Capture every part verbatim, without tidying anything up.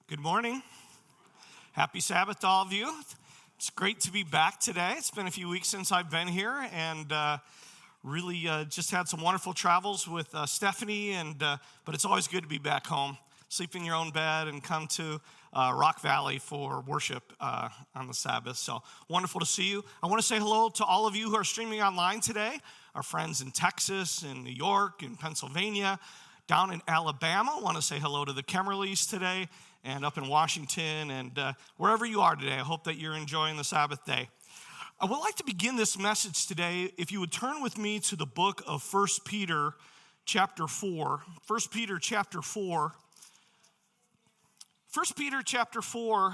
Good morning. Happy Sabbath to all of you. It's great to be back today. It's been a few weeks since I've been here, and uh, really uh, just had some wonderful travels with uh, Stephanie, and uh, but it's always good to be back home, sleep in your own bed, and come to uh, Rock Valley for worship uh, on the Sabbath. So wonderful to see you. I want to say hello to all of you who are streaming online today, our friends in Texas, in New York, in Pennsylvania, down in Alabama. I want to say hello to the Kemmerleys today, and up in Washington, and uh, wherever you are today. I hope that you're enjoying the Sabbath day. I would like to begin this message today, if you would turn with me to the book of First Peter chapter four. First Peter chapter four. First Peter chapter four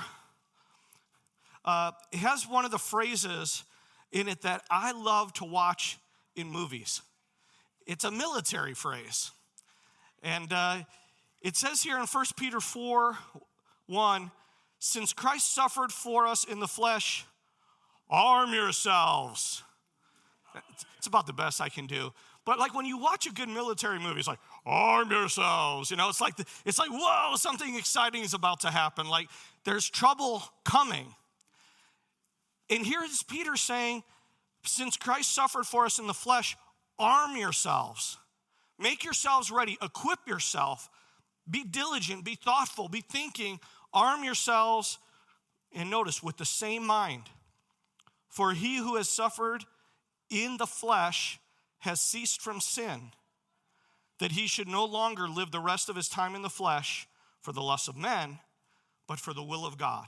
uh, it has one of the phrases in it that I love to watch in movies. It's a military phrase. And uh, it says here in First Peter four, one, since Christ suffered for us in the flesh, arm yourselves. It's about the best I can do. But like when you watch a good military movie, it's like, arm yourselves. You know, it's like, the, it's like, whoa, something exciting is about to happen. Like there's trouble coming. And here is Peter saying, since Christ suffered for us in the flesh, arm yourselves. Make yourselves ready. Equip yourself. Be diligent, be thoughtful, be thinking, arm yourselves, and notice, with the same mind. For he who has suffered in the flesh has ceased from sin, that he should no longer live the rest of his time in the flesh for the lusts of men, but for the will of God.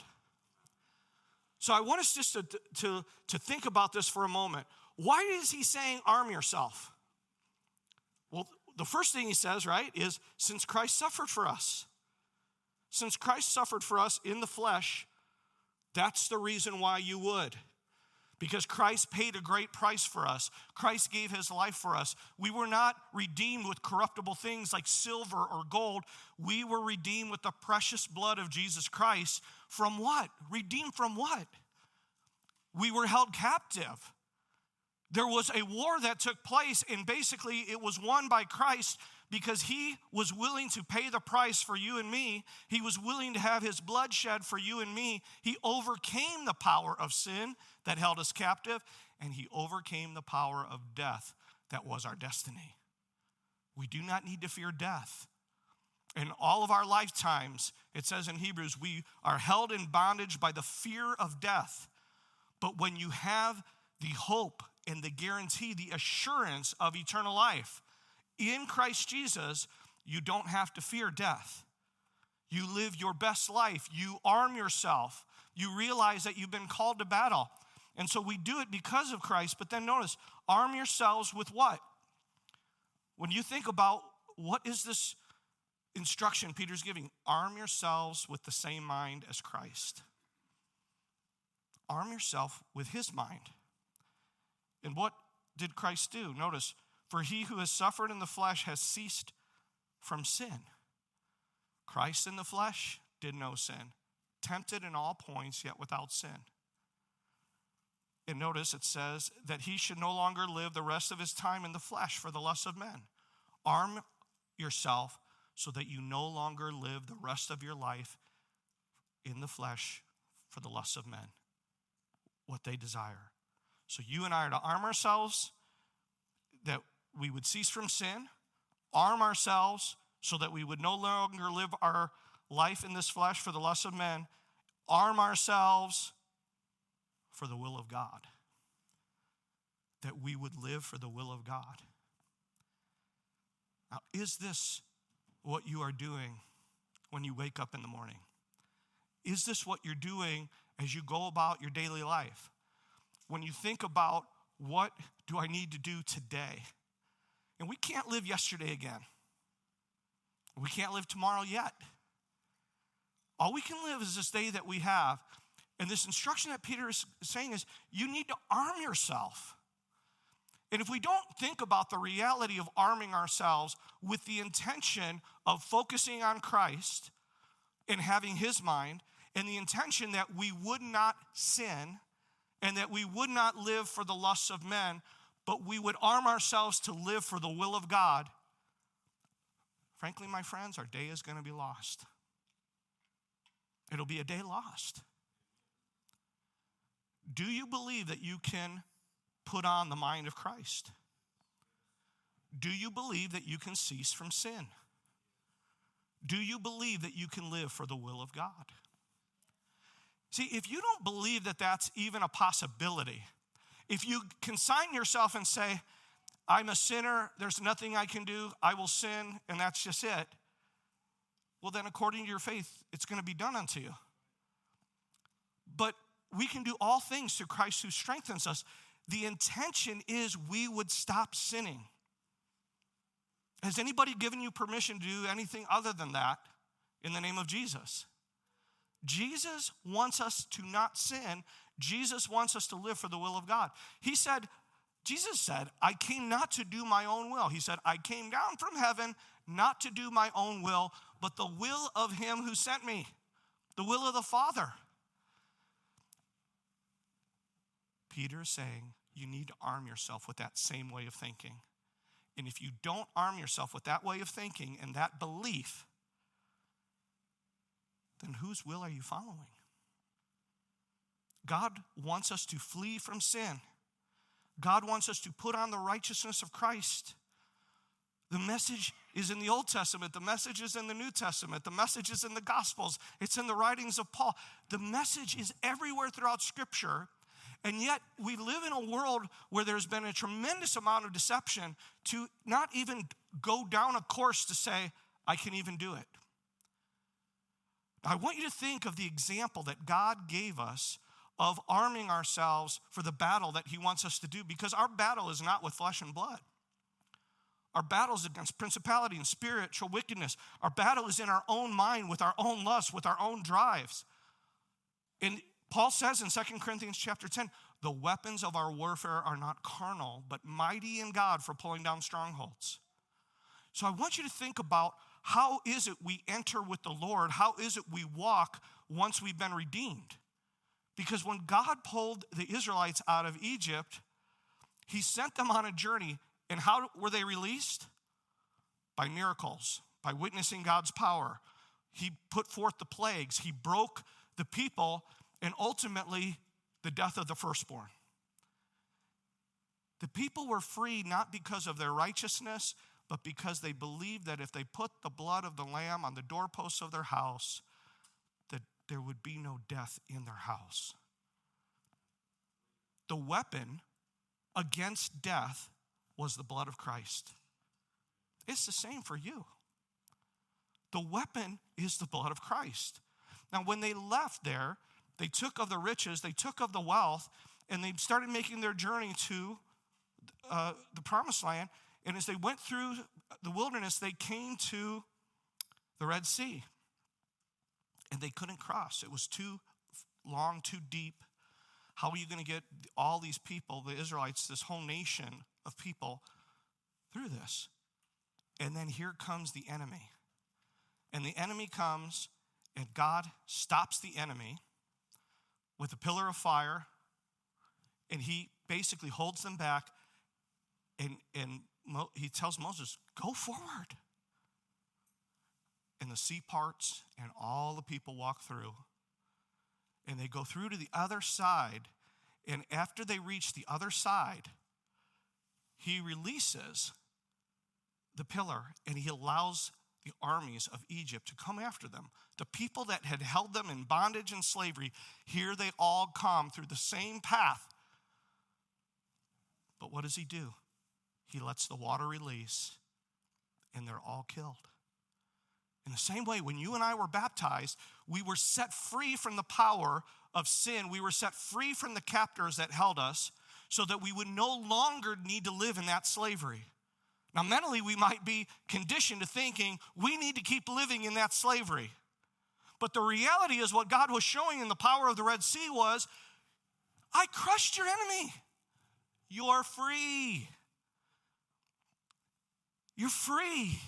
So I want us just to, to, to think about this for a moment. Why is he saying arm yourself? Well, the first thing he says, right, is since Christ suffered for us. Since Christ suffered for us in the flesh, that's the reason why you would. Because Christ paid a great price for us. Christ gave his life for us. We were not redeemed with corruptible things like silver or gold. We were redeemed with the precious blood of Jesus Christ. From what? Redeemed from what? We were held captive. There was a war that took place, and basically it was won by Christ because he was willing to pay the price for you and me. He was willing to have his blood shed for you and me. He overcame the power of sin that held us captive, and he overcame the power of death that was our destiny. We do not need to fear death. In all of our lifetimes, it says in Hebrews, we are held in bondage by the fear of death. But when you have the hope and the guarantee, the assurance of eternal life in Christ Jesus, you don't have to fear death. You live your best life. You arm yourself. You realize that you've been called to battle. And so we do it because of Christ. But then notice, arm yourselves with what? When you think about what is this instruction Peter's giving, arm yourselves with the same mind as Christ. Arm yourself with his mind. And what did Christ do? Notice, for he who has suffered in the flesh has ceased from sin. Christ in the flesh did no sin, tempted in all points, yet without sin. And notice it says that he should no longer live the rest of his time in the flesh for the lusts of men. Arm yourself so that you no longer live the rest of your life in the flesh for the lusts of men, what they desire. So you and I are to arm ourselves that we would cease from sin, arm ourselves so that we would no longer live our life in this flesh for the lusts of men, arm ourselves for the will of God, that we would live for the will of God. Now, is this what you are doing when you wake up in the morning? Is this what you're doing as you go about your daily life? When you think about what do I need to do today? And we can't live yesterday again. We can't live tomorrow yet. All we can live is this day that we have. And this instruction that Peter is saying is you need to arm yourself. And if we don't think about the reality of arming ourselves with the intention of focusing on Christ and having his mind, and the intention that we would not sin, and that we would not live for the lusts of men, but we would arm ourselves to live for the will of God, frankly, my friends, our day is going to be lost. It'll be a day lost. Do you believe that you can put on the mind of Christ? Do you believe that you can cease from sin? Do you believe that you can live for the will of God? See, if you don't believe that that's even a possibility, if you consign yourself and say, I'm a sinner, there's nothing I can do, I will sin, and that's just it, well then according to your faith, it's going to be done unto you. But we can do all things through Christ who strengthens us. The intention is we would stop sinning. Has anybody given you permission to do anything other than that in the name of Jesus? Jesus wants us to not sin. Jesus wants us to live for the will of God. He said, Jesus said, I came not to do my own will. He said, I came down from heaven not to do my own will, but the will of him who sent me, the will of the Father. Peter is saying, you need to arm yourself with that same way of thinking. And if you don't arm yourself with that way of thinking and that belief, then whose will are you following? God wants us to flee from sin. God wants us to put on the righteousness of Christ. The message is in the Old Testament. The message is in the New Testament. The message is in the Gospels. It's in the writings of Paul. The message is everywhere throughout Scripture. And yet we live in a world where there's been a tremendous amount of deception to not even go down a course to say, I can even do it. I want you to think of the example that God gave us of arming ourselves for the battle that he wants us to do, because our battle is not with flesh and blood. Our battle is against principality and spiritual wickedness. Our battle is in our own mind, with our own lusts, with our own drives. And Paul says in Second Corinthians chapter ten, the weapons of our warfare are not carnal, but mighty in God for pulling down strongholds. So I want you to think about, how is it we enter with the Lord? How is it we walk once we've been redeemed? Because when God pulled the Israelites out of Egypt, he sent them on a journey. And how were they released? By miracles, by witnessing God's power. He put forth the plagues. He broke the people, and ultimately the death of the firstborn. The people were free not because of their righteousness, but because they believed that if they put the blood of the lamb on the doorposts of their house, that there would be no death in their house. The weapon against death was the blood of Christ. It's the same for you. The weapon is the blood of Christ. Now, when they left there, they took of the riches, they took of the wealth, and they started making their journey to uh, the promised land. And as they went through the wilderness, they came to the Red Sea. And they couldn't cross. It was too long, too deep. How are you going to get all these people, the Israelites, this whole nation of people, through this? And then here comes the enemy. And the enemy comes, and God stops the enemy with a pillar of fire, and he basically holds them back, and, and Mo, he tells Moses, go forward. And the sea parts, and all the people walk through. And they go through to the other side, and after they reach the other side, he releases the pillar, and he allows the armies of Egypt to come after them. The people that had held them in bondage and slavery, here they all come through the same path. But what does he do? He lets the water release, and they're all killed. In the same way, when you and I were baptized, we were set free from the power of sin. We were set free from the captors that held us, so that we would no longer need to live in that slavery. Now, mentally, we might be conditioned to thinking we need to keep living in that slavery. But the reality is, what God was showing in the power of the Red Sea was, I crushed your enemy. You're free. You're free.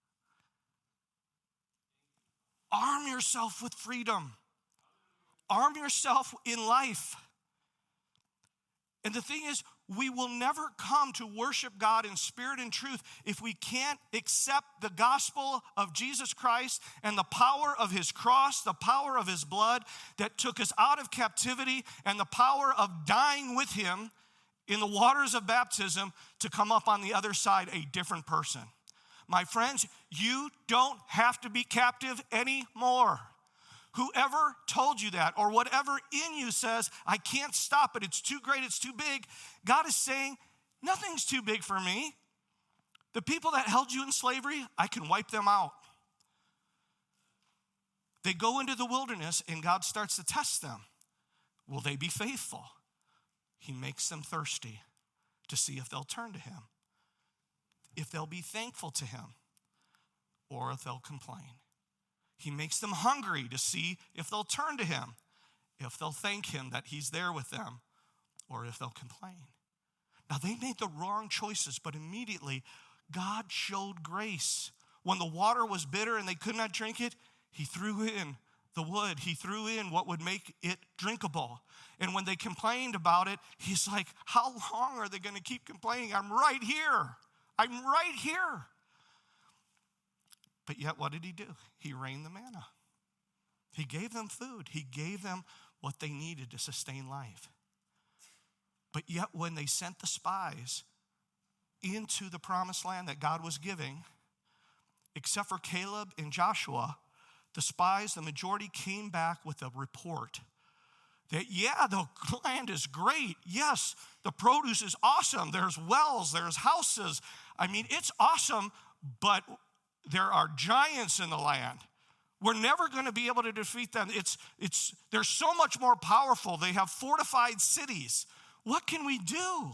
Arm yourself with freedom. Arm yourself in life. And the thing is, we will never come to worship God in spirit and truth if we can't accept the gospel of Jesus Christ and the power of his cross, the power of his blood that took us out of captivity, and the power of dying with him in the waters of baptism to come up on the other side a different person. My friends, you don't have to be captive anymore. Whoever told you that, or whatever in you says, I can't stop it, it's too great, it's too big, God is saying, nothing's too big for me. The people that held you in slavery, I can wipe them out. They go into the wilderness and God starts to test them. Will they be faithful? He makes them thirsty to see if they'll turn to him, if they'll be thankful to him, or if they'll complain. He makes them hungry to see if they'll turn to him, if they'll thank him that he's there with them, or if they'll complain. Now, they made the wrong choices, but immediately God showed grace. When the water was bitter and they could not drink it, he threw in the wood. He threw in what would make it drinkable. And when they complained about it, he's like, how long are they going to keep complaining? I'm right here. I'm right here. But yet, what did he do? He rained the manna. He gave them food. He gave them what they needed to sustain life. But yet, when they sent the spies into the promised land that God was giving, except for Caleb and Joshua, the spies, the majority, came back with a report that, yeah, the land is great. Yes, the produce is awesome. There's wells, there's houses. I mean, it's awesome, but there are giants in the land. We're never going to be able to defeat them. It's, it's, they're so much more powerful. They have fortified cities. What can we do?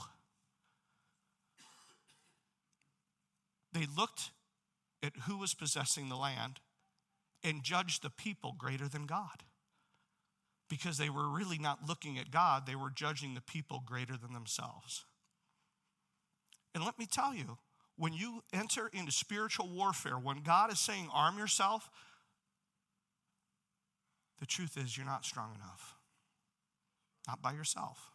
They looked at who was possessing the land and judged the people greater than God. Because they were really not looking at God, they were judging the people greater than themselves. And let me tell you, when you enter into spiritual warfare, when God is saying arm yourself, the truth is you're not strong enough. Not by yourself.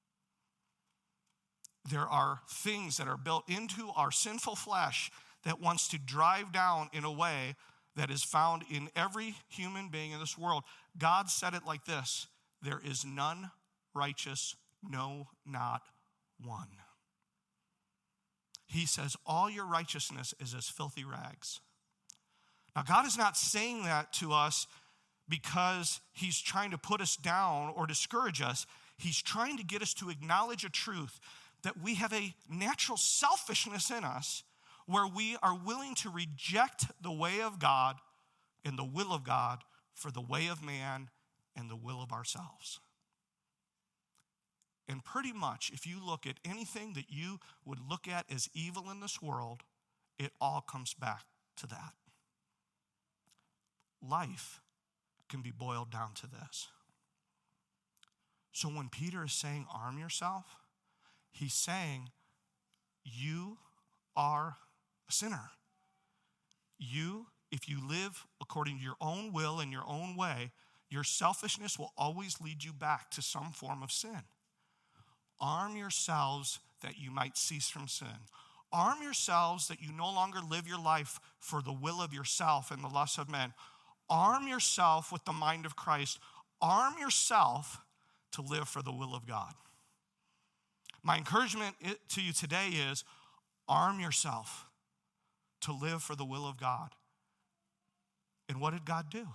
There are things that are built into our sinful flesh that wants to drive down in a way that is found in every human being in this world. God said it like this: there is none righteous, no, not one. He says, all your righteousness is as filthy rags. Now, God is not saying that to us because he's trying to put us down or discourage us. He's trying to get us to acknowledge a truth that we have a natural selfishness in us where we are willing to reject the way of God and the will of God for the way of man and the will of ourselves. And pretty much, if you look at anything that you would look at as evil in this world, it all comes back to that. Life can be boiled down to this. So when Peter is saying, arm yourself, he's saying, you are a sinner. You, if you live according to your own will and your own way, your selfishness will always lead you back to some form of sin. Arm yourselves that you might cease from sin. Arm yourselves that you no longer live your life for the will of yourself and the lusts of men. Arm yourself with the mind of Christ. Arm yourself to live for the will of God. My encouragement to you today is arm yourself to live for the will of God. And what did God do?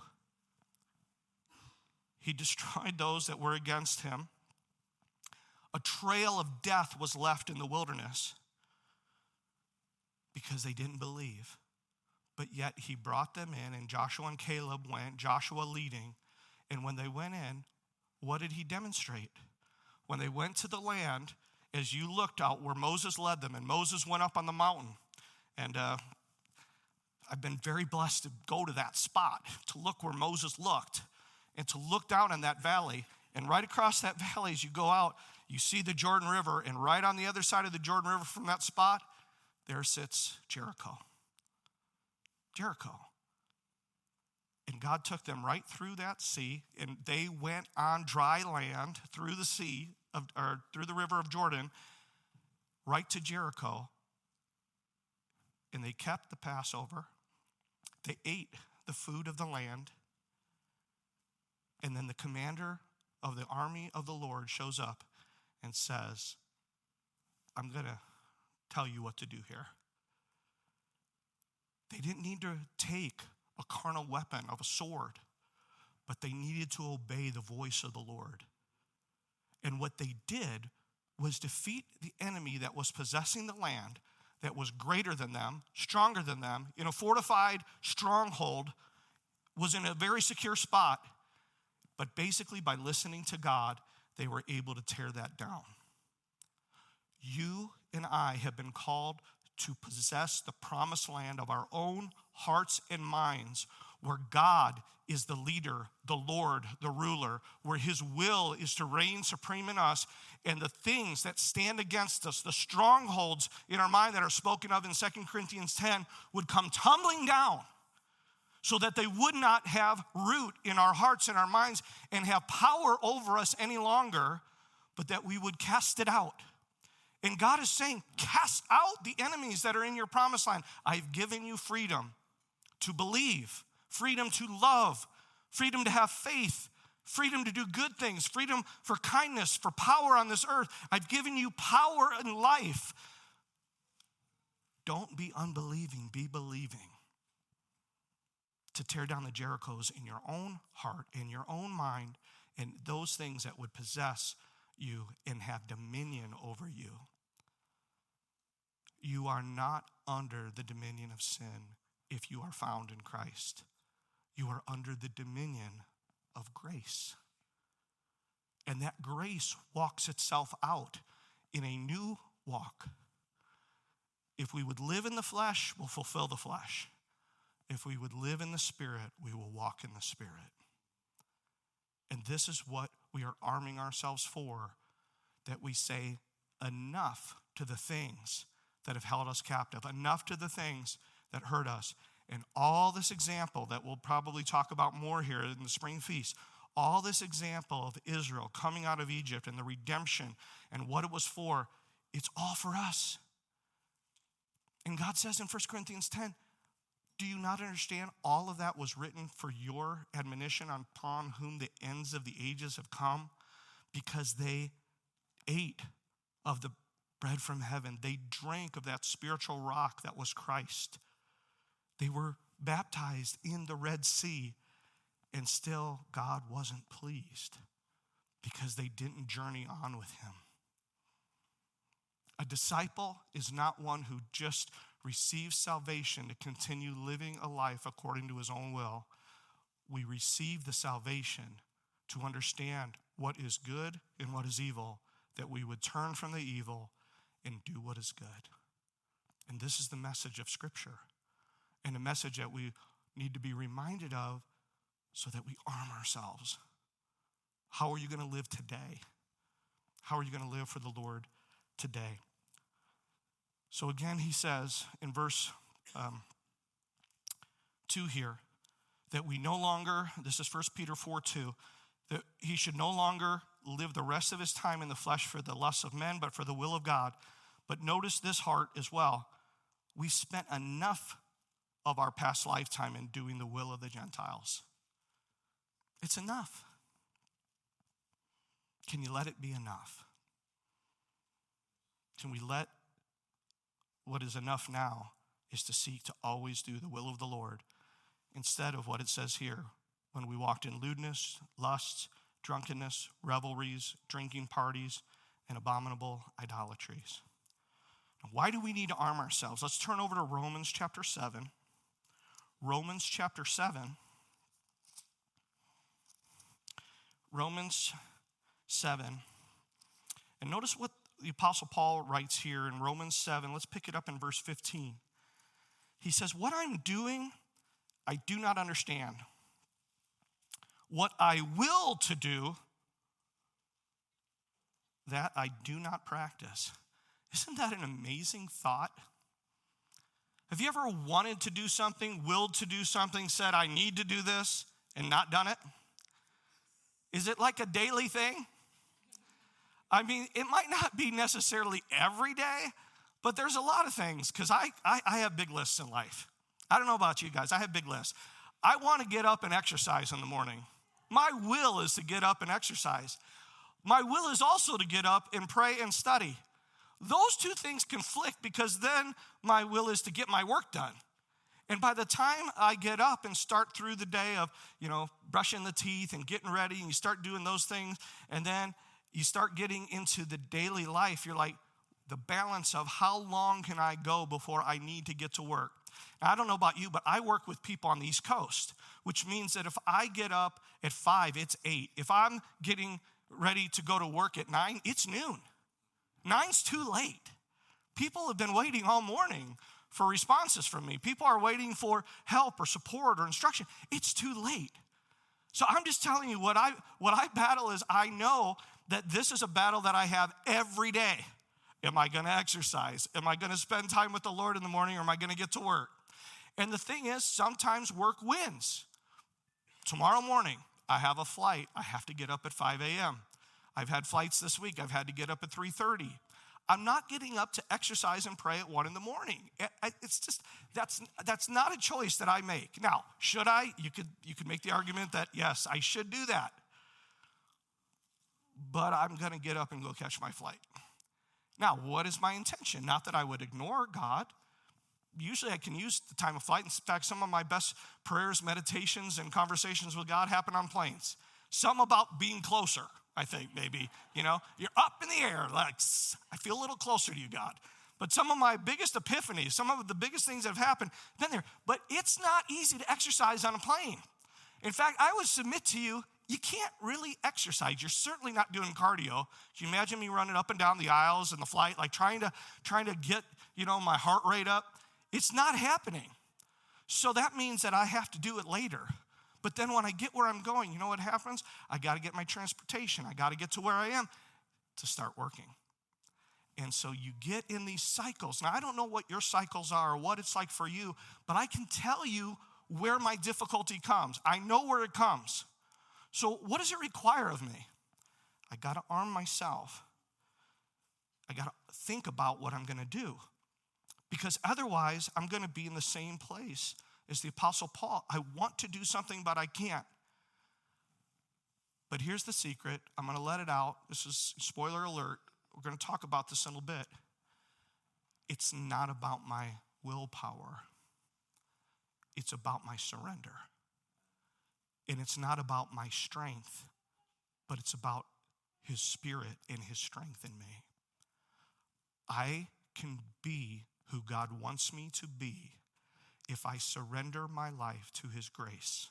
He destroyed those that were against him. A trail of death was left in the wilderness because they didn't believe. But yet he brought them in, and Joshua and Caleb went, Joshua leading. And when they went in, what did he demonstrate? When they went to the land, as you looked out where Moses led them, and Moses went up on the mountain. And uh, I've been very blessed to go to that spot, to look where Moses looked, and to look down in that valley. And right across that valley, as you go out, you see the Jordan River, and right on the other side of the Jordan River from that spot, there sits Jericho. Jericho. And God took them right through that sea, and they went on dry land through the sea, of, or through the river of Jordan, right to Jericho, and they kept the Passover. They ate the food of the land. And then the commander of the army of the Lord shows up and says, I'm going to tell you what to do here. They didn't need to take a carnal weapon of a sword, but they needed to obey the voice of the Lord. And what they did was defeat the enemy that was possessing the land, that was greater than them, stronger than them, in a fortified stronghold, was in a very secure spot. But basically, by listening to God, they were able to tear that down. You and I have been called to possess the promised land of our own hearts and minds, where God is the leader, the Lord, the ruler, where his will is to reign supreme in us, and the things that stand against us, the strongholds in our mind that are spoken of in Second Corinthians ten, would come tumbling down so that they would not have root in our hearts and our minds and have power over us any longer, but that we would cast it out. And God is saying, cast out the enemies that are in your promised land. I've given you freedom to believe, freedom to love, freedom to have faith, freedom to do good things, freedom for kindness, for power on this earth. I've given you power in life. Don't be unbelieving, be believing. To tear down the Jerichos in your own heart, in your own mind, and those things that would possess you and have dominion over you. You are not under the dominion of sin if you are found in Christ. You are under the dominion of grace. And that grace walks itself out in a new walk. If we would live in the flesh, we'll fulfill the flesh. If we would live in the Spirit, we will walk in the Spirit. And this is what we are arming ourselves for, that we say enough to the things that have held us captive, enough to the things that hurt us. And all this example that we'll probably talk about more here in the spring feast, all this example of Israel coming out of Egypt and the redemption and what it was for, it's all for us. And God says in First Corinthians ten, do you not understand all of that was written for your admonition, upon whom the ends of the ages have come? Because they ate of the bread from heaven. They drank of that spiritual rock that was Christ. They were baptized in the Red Sea, and still God wasn't pleased because they didn't journey on with him. A disciple is not one who just receives salvation to continue living a life according to his own will. We receive the salvation to understand what is good and what is evil, that we would turn from the evil and do what is good. And this is the message of Scripture, and a message that we need to be reminded of so that we arm ourselves. How are you going to live today? How are you going to live for the Lord today? So again, he says in verse um, two here, that we no longer, this is First Peter four two, that he should no longer live the rest of his time in the flesh for the lusts of men, but for the will of God. But notice this heart as well. We spent enough of our past lifetime in doing the will of the Gentiles. It's enough. Can you let it be enough? Can we let what is enough now is to seek to always do the will of the Lord, instead of what it says here, when we walked in lewdness, lusts, drunkenness, revelries, drinking parties, and abominable idolatries. Now, why do we need to arm ourselves? Let's turn over to Romans chapter seven. Romans chapter seven. Romans seven. And notice what the Apostle Paul writes here in Romans seven. Let's pick it up in verse fifteen. He says, what I'm doing, I do not understand. What I will to do, that I do not practice. Isn't that an amazing thought? Have you ever wanted to do something, willed to do something, said, I need to do this, and not done it? Is it like a daily thing? I mean, it might not be necessarily every day, But there's a lot of things, because I, I, I have big lists in life. I don't know about you guys. I have big lists. I want to get up and exercise in the morning. My will is to get up and exercise. My will is also to get up and pray and study. Those two things conflict because then my will is to get my work done. And by the time I get up and start through the day of, you know, brushing the teeth and getting ready, and you start doing those things, and then you start getting into the daily life, you're like, the balance of how long can I go before I need to get to work? Now, I don't know about you, but I work with people on the East Coast, which means that if I get up at five, it's eight. If I'm getting ready to go to work at nine, it's noon. Nine's too late. People have been waiting all morning for responses from me. People are waiting for help or support or instruction. It's too late. So I'm just telling you what I what I battle is I know that this is a battle that I have every day. Am I going to exercise? Am I going to spend time with the Lord in the morning, or am I going to get to work? And the thing is, sometimes work wins. Tomorrow morning, I have a flight. I have to get up at five a.m. I've had flights this week. I've had to get up at three thirty. I'm not getting up to exercise and pray at one in the morning. It's just, that's that's not a choice that I make. Now, should I? You could, you could make the argument that, yes, I should do that. But I'm going to get up and go catch my flight. Now, what is my intention? Not that I would ignore God. Usually I can use the time of flight. In fact, some of my best prayers, meditations, and conversations with God happen on planes. Some about being closer, I think, maybe. You know, you're up in the air, like, I feel a little closer to you, God. But some of my biggest epiphanies, some of the biggest things that have happened, been there. But it's not easy to exercise on a plane. In fact, I would submit to you, you can't really exercise. You're certainly not doing cardio. Can you imagine me running up and down the aisles in the flight, like trying to trying to get, you know, my heart rate up? It's not happening. So that means that I have to do it later. But then when I get where I'm going, you know what happens? I got to get my transportation. I got to get to where I am to start working. And so you get in these cycles. Now, I don't know what your cycles are or what it's like for you, but I can tell you where my difficulty comes. I know where it comes. So what does it require of me? I got to arm myself. I got to think about what I'm going to do. Because otherwise, I'm going to be in the same place as the Apostle Paul. I want to do something, but I can't. But here's the secret. I'm going to let it out. This is spoiler alert. We're going to talk about this in a little bit. It's not about my willpower. It's about my surrender. And it's not about my strength, but it's about his spirit and his strength in me. I can be who God wants me to be if I surrender my life to his grace.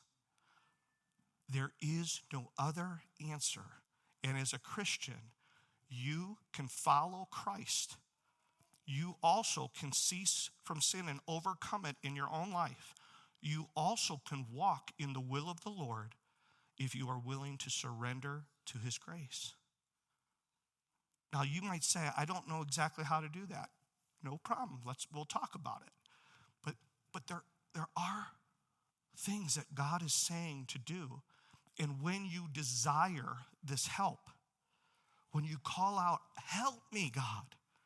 There is no other answer. And as a Christian, you can follow Christ. You also can cease from sin and overcome it in your own life. You also can walk in the will of the Lord if you are willing to surrender to his grace. Now, you might say, I don't know exactly how to do that. No problem. Let's we'll talk about it. But but there there are things that God is saying to do. And when you desire this help, when you call out, help me, God,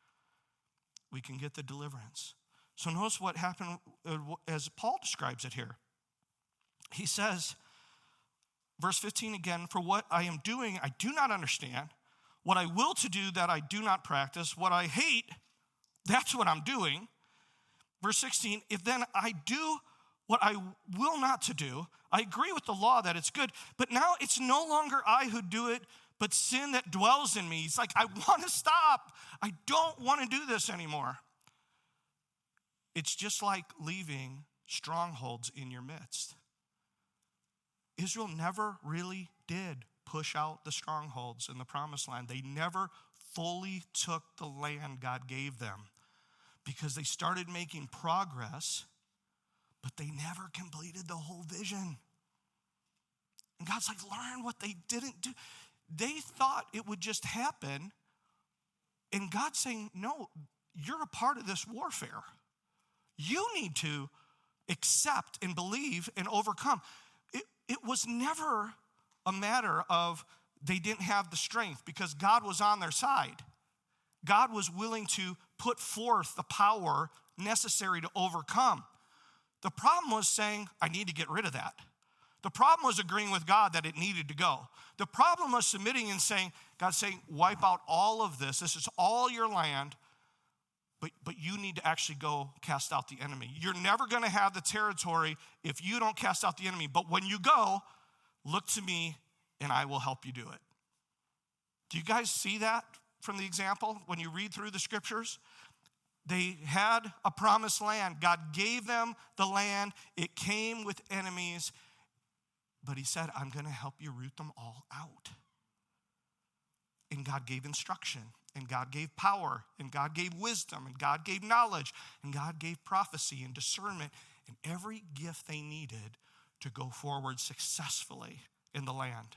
we can get the deliverance. So notice what happened as Paul describes it here. He says, verse fifteen again, for what I am doing, I do not understand. What I will to do, that I do not practice. What I hate, that's what I'm doing. Verse sixteen, if then I do what I will not to do, I agree with the law that it's good, but now it's no longer I who do it, but sin that dwells in me. It's like, I want to stop. I don't want to do this anymore. It's just like leaving strongholds in your midst. Israel never really did push out the strongholds in the promised land. They never fully took the land God gave them because they started making progress, but they never completed the whole vision. And God's like, learn what they didn't do. They thought it would just happen. And God's saying, no, you're a part of this warfare. You need to accept and believe and overcome. It, it was never a matter of they didn't have the strength because God was on their side. God was willing to put forth the power necessary to overcome. The problem was saying, I need to get rid of that. The problem was agreeing with God that it needed to go. The problem was submitting and saying, God's saying, wipe out all of this. This is all your land, but, but you need to actually go cast out the enemy. You're never going to have the territory if you don't cast out the enemy. But when you go, look to me and I will help you do it. Do you guys see that from the example when you read through the scriptures? They had a promised land. God gave them the land. It came with enemies. But he said, I'm going to help you root them all out. And God gave instruction, and God gave power, and God gave wisdom, and God gave knowledge, and God gave prophecy and discernment, and every gift they needed to go forward successfully in the land.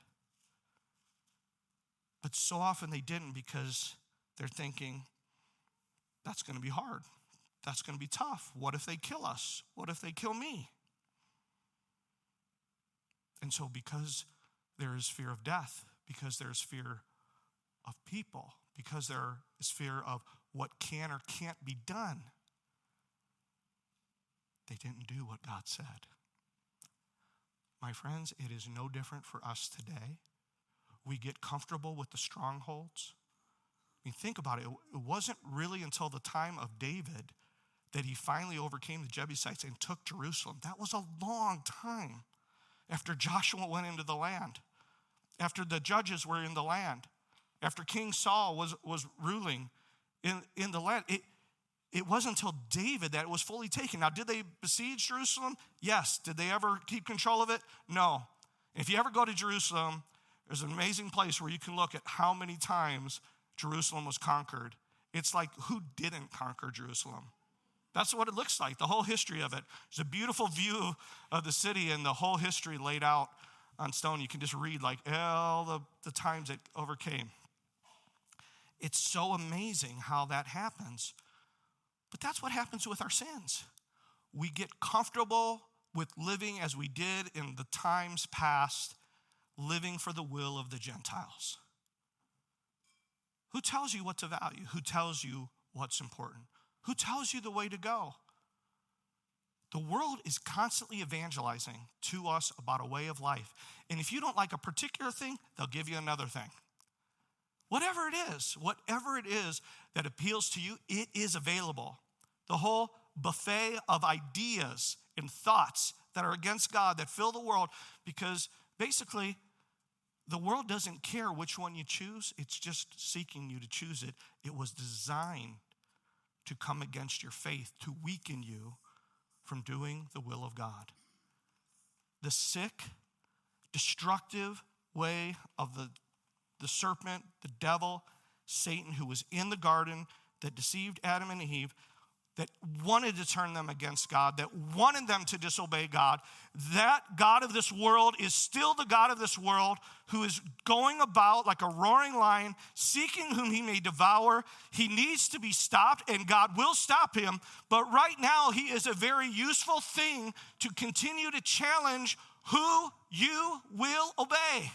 But so often they didn't because they're thinking, that's going to be hard. That's going to be tough. What if they kill us? What if they kill me? And so because there is fear of death, because there is fear of people, because there is fear of what can or can't be done, they didn't do what God said. My friends, it is no different for us today. We get comfortable with the strongholds. I mean, think about it. It wasn't really until the time of David that he finally overcame the Jebusites and took Jerusalem. That was a long time after Joshua went into the land, after the judges were in the land, after King Saul was, was ruling in, in the land. It, it wasn't until David that it was fully taken. Now, did they besiege Jerusalem? Yes. Did they ever keep control of it? No. If you ever go to Jerusalem, there's an amazing place where you can look at how many times Jerusalem was conquered. It's like, who didn't conquer Jerusalem? That's what it looks like, the whole history of it. There's a beautiful view of the city and the whole history laid out on stone. You can just read like all the, the times it overcame. It's so amazing how that happens. But that's what happens with our sins. We get comfortable with living as we did in the times past, living for the will of the Gentiles. Who tells you what to value? Who tells you what's important? Who tells you the way to go? The world is constantly evangelizing to us about a way of life. And if you don't like a particular thing, they'll give you another thing. Whatever it is, whatever it is that appeals to you, it is available. The whole buffet of ideas and thoughts that are against God that fill the world, because basically the world doesn't care which one you choose. It's just seeking you to choose it. It was designed to come against your faith, to weaken you from doing the will of God. The sick, destructive way of the, the serpent, the devil, Satan, who was in the garden, that deceived Adam and Eve, that wanted to turn them against God, that wanted them to disobey God. That God of this world is still the God of this world who is going about like a roaring lion, seeking whom he may devour. He needs to be stopped, and God will stop him. But right now, he is a very useful thing to continue to challenge who you will obey.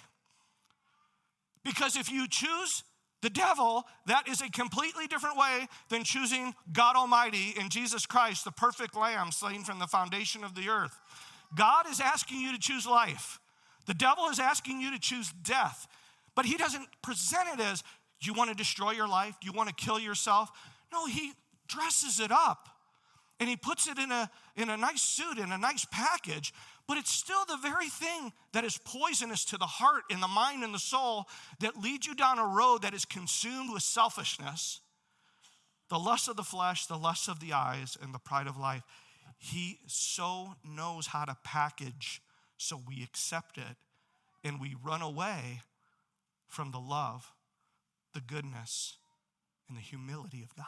Because if you choose the devil, that is a completely different way than choosing God Almighty in Jesus Christ, the perfect lamb slain from the foundation of the earth. God is asking you to choose life. The devil is asking you to choose death. But he doesn't present it as, do you want to destroy your life? Do you want to kill yourself? No, he dresses it up. And he puts it in a, in a nice suit, in a nice package. But it's still the very thing that is poisonous to the heart and the mind and the soul, that leads you down a road that is consumed with selfishness, the lust of the flesh, the lust of the eyes, and the pride of life. He so knows how to package so we accept it and we run away from the love, the goodness, and the humility of God.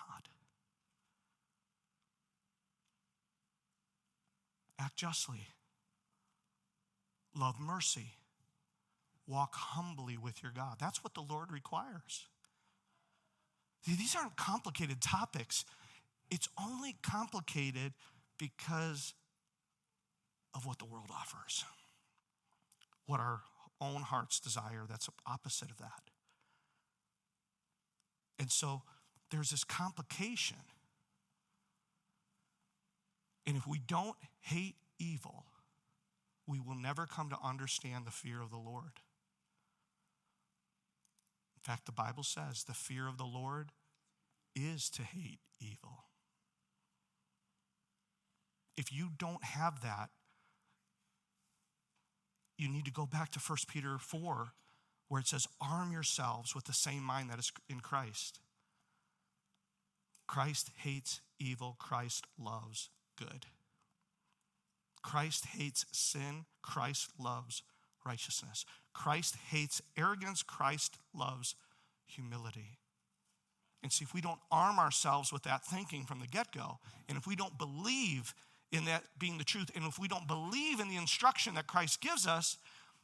Act justly. Love mercy. Walk humbly with your God. That's what the Lord requires. See, these aren't complicated topics. It's only complicated because of what the world offers, what our own hearts desire. That's opposite of that. And so there's this complication. And if we don't hate evil, we will never come to understand the fear of the Lord. In fact, the Bible says the fear of the Lord is to hate evil. If you don't have that, you need to go back to First Peter four, where it says, arm yourselves with the same mind that is in Christ. Christ hates evil. Christ loves good. Christ hates sin. Christ loves righteousness. Christ hates arrogance. Christ loves humility. And see, if we don't arm ourselves with that thinking from the get-go, and if we don't believe in that being the truth, and if we don't believe in the instruction that Christ gives us,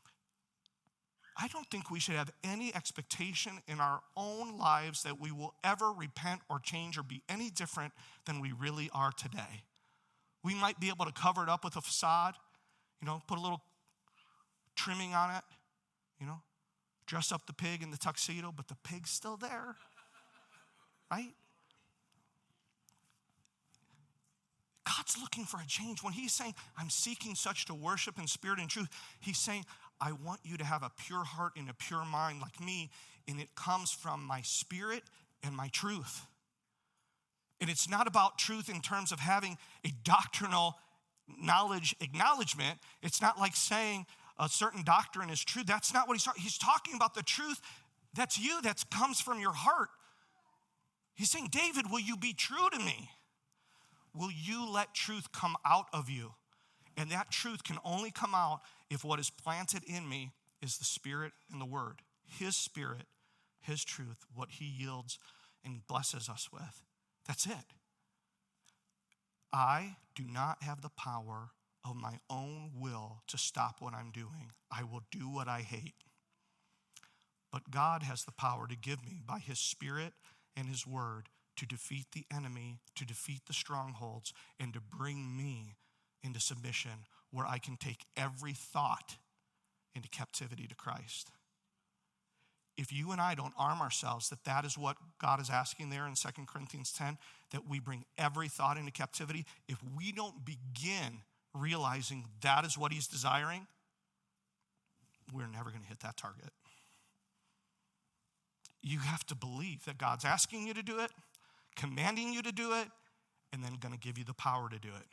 I don't think we should have any expectation in our own lives that we will ever repent or change or be any different than we really are today. We might be able to cover it up with a facade, you know, put a little trimming on it, you know, dress up the pig in the tuxedo, but the pig's still there, right? God's looking for a change. When he's saying, I'm seeking such to worship in spirit and truth, he's saying, I want you to have a pure heart and a pure mind like me, and it comes from my spirit and my truth. And it's not about truth in terms of having a doctrinal knowledge acknowledgement. It's not like saying a certain doctrine is true. That's not what he's talking. He's talking about the truth that's you, that comes from your heart. He's saying, David, will you be true to me? Will you let truth come out of you? And that truth can only come out if what is planted in me is the Spirit and the Word. His Spirit, His truth, what He yields and blesses us with. That's it. I do not have the power of my own will to stop what I'm doing. I will do what I hate. But God has the power to give me by His Spirit and His Word to defeat the enemy, to defeat the strongholds, and to bring me into submission where I can take every thought into captivity to Christ. If you and I don't arm ourselves that that is what God is asking there in Second Corinthians ten, that we bring every thought into captivity, if we don't begin realizing that is what He's desiring, we're never going to hit that target. You have to believe that God's asking you to do it, commanding you to do it, and then going to give you the power to do it.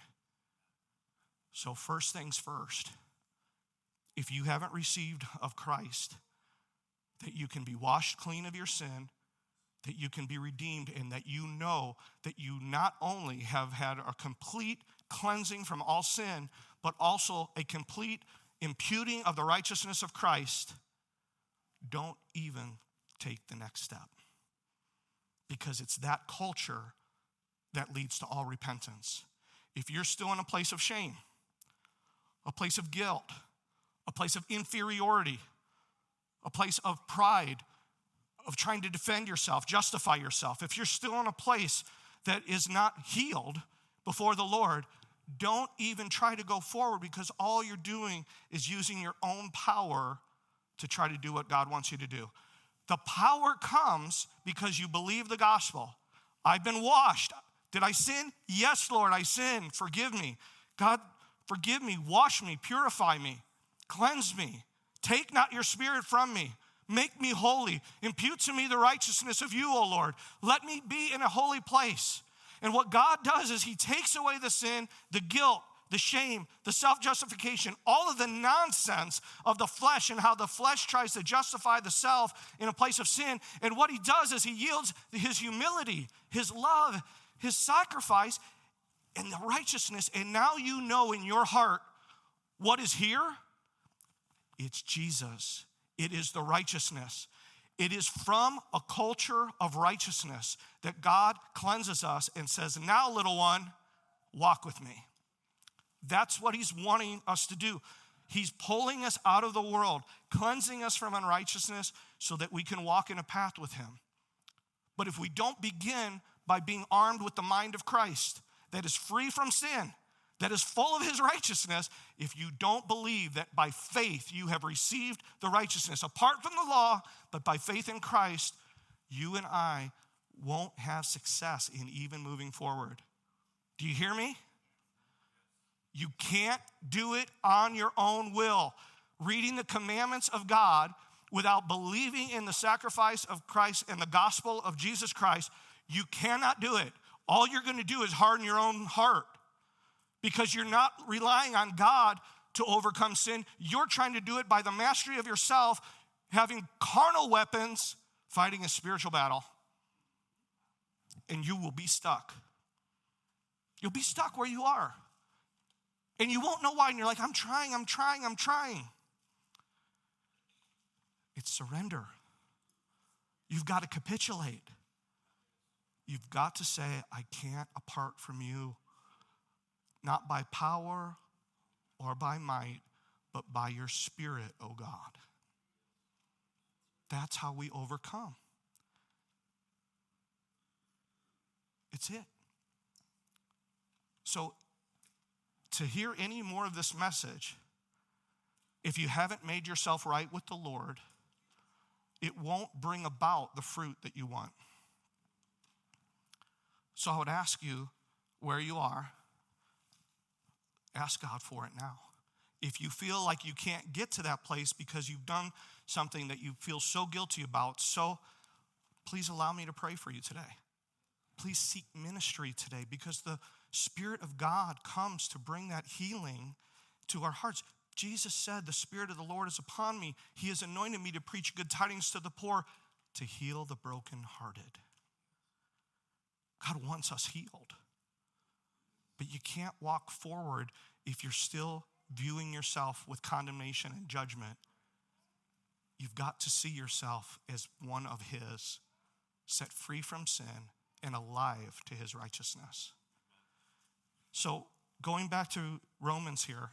So first things first, if you haven't received of Christ, that you can be washed clean of your sin, that you can be redeemed, and that you know that you not only have had a complete cleansing from all sin, but also a complete imputing of the righteousness of Christ, don't even take the next step. Because it's that culture that leads to all repentance. If you're still in a place of shame, a place of guilt, a place of inferiority, a place of pride, of trying to defend yourself, justify yourself, if you're still in a place that is not healed before the Lord, don't even try to go forward, because all you're doing is using your own power to try to do what God wants you to do. The power comes because you believe the gospel. I've been washed. Did I sin? Yes, Lord, I sinned. Forgive me. God, forgive me, wash me, purify me, cleanse me. Take not your spirit from me. Make me holy. Impute to me the righteousness of you, O Lord. Let me be in a holy place. And what God does is He takes away the sin, the guilt, the shame, the self-justification, all of the nonsense of the flesh and how the flesh tries to justify the self in a place of sin. And what He does is He yields His humility, His love, His sacrifice, and the righteousness. And now you know in your heart what is here. It's Jesus. It is the righteousness. It is from a culture of righteousness that God cleanses us and says, now, little one, walk with me. That's what He's wanting us to do. He's pulling us out of the world, cleansing us from unrighteousness so that we can walk in a path with Him. But if we don't begin by being armed with the mind of Christ that is free from sin, that is full of His righteousness, if you don't believe that by faith you have received the righteousness apart from the law, but by faith in Christ, you and I won't have success in even moving forward. Do you hear me? You can't do it on your own will. Reading the commandments of God without believing in the sacrifice of Christ and the gospel of Jesus Christ, you cannot do it. All you're going to do is harden your own heart because you're not relying on God to overcome sin. You're trying to do it by the mastery of yourself, having carnal weapons, fighting a spiritual battle. And you will be stuck. You'll be stuck where you are. And you won't know why. And you're like, I'm trying, I'm trying, I'm trying. It's surrender. You've got to capitulate. You've got to say, I can't apart from you. Not by power or by might, but by your Spirit, O God. That's how we overcome. It's it. So, to hear any more of this message, if you haven't made yourself right with the Lord, it won't bring about the fruit that you want. So I would ask you where you are, ask God for it now. If you feel like you can't get to that place because you've done something that you feel so guilty about, so please allow me to pray for you today. Please seek ministry today because the Spirit of God comes to bring that healing to our hearts. Jesus said, the Spirit of the Lord is upon me. He has anointed me to preach good tidings to the poor, to heal the brokenhearted. God wants us healed. But you can't walk forward if you're still viewing yourself with condemnation and judgment. You've got to see yourself as one of His, set free from sin and alive to His righteousness. So going back to Romans here,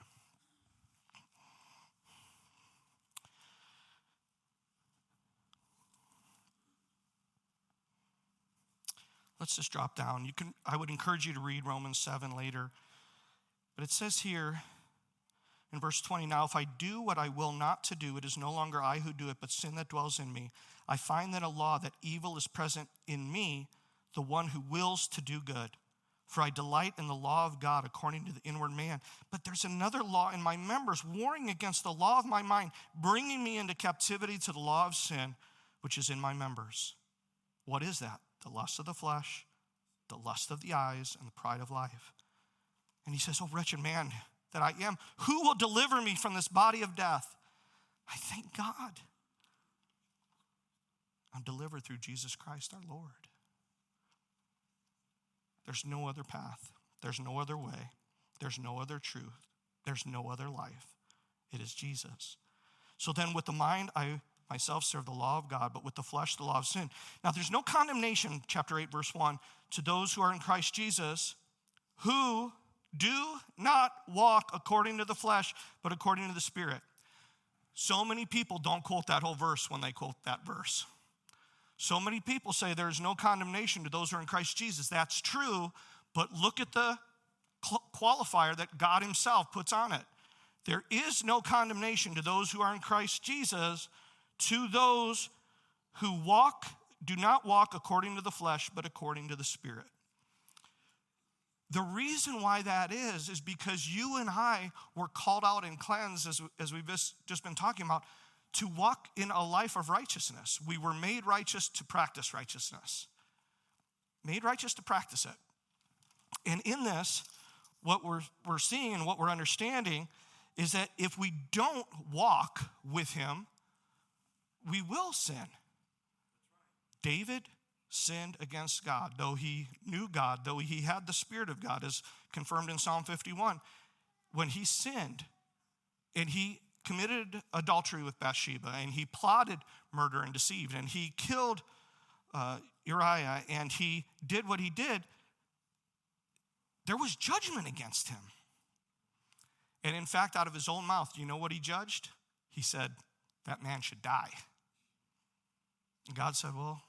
let's just drop down. You can. I would encourage you to read Romans seven later. But it says here in verse twenty, now if I do what I will not to do, it is no longer I who do it, but sin that dwells in me. I find that a law that evil is present in me, the one who wills to do good. For I delight in the law of God according to the inward man. But there's another law in my members, warring against the law of my mind, bringing me into captivity to the law of sin, which is in my members. What is that? The lust of the flesh, the lust of the eyes, and the pride of life. And he says, oh, wretched man that I am, who will deliver me from this body of death? I thank God. I'm delivered through Jesus Christ our Lord. There's no other path. There's no other way. There's no other truth. There's no other life. It is Jesus. So then with the mind, I myself serve the law of God, but with the flesh, the law of sin. Now there's no condemnation, chapter eight, verse one, to those who are in Christ Jesus, who do not walk according to the flesh, but according to the Spirit. So many people don't quote that whole verse when they quote that verse. So many people say there is no condemnation to those who are in Christ Jesus. That's true, but look at the qualifier that God Himself puts on it. There is no condemnation to those who are in Christ Jesus, to those who walk, do not walk according to the flesh, but according to the Spirit. The reason why that is, is because you and I were called out and cleansed, as, as we've just been talking about, to walk in a life of righteousness. We were made righteous to practice righteousness. Made righteous to practice it. And in this, what we're, we're seeing and what we're understanding is that if we don't walk with Him, we will sin. David sinned against God, though he knew God, though he had the Spirit of God, as confirmed in Psalm fifty-one. When he sinned and he committed adultery with Bathsheba, and he plotted murder and deceived, and he killed uh, Uriah, and he did what he did, there was judgment against him. And in fact, out of his own mouth, you know what he judged? He said, that man should die. And God said, well,